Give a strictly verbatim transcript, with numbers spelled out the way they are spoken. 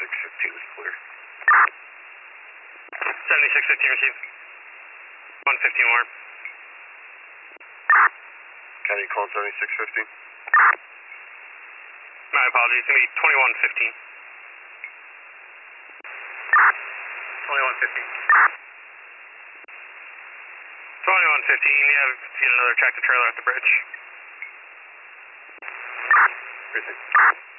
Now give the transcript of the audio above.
seventy-six fifteen is clear. seventy-six fifteen received. one fifteen more. Can you call seventy-six fifteen? My apologies, it's going to be twenty-one fifteen. twenty-one fifteen. twenty-one fifteen, yeah, we get another tractor trailer at the bridge. Appreciate it.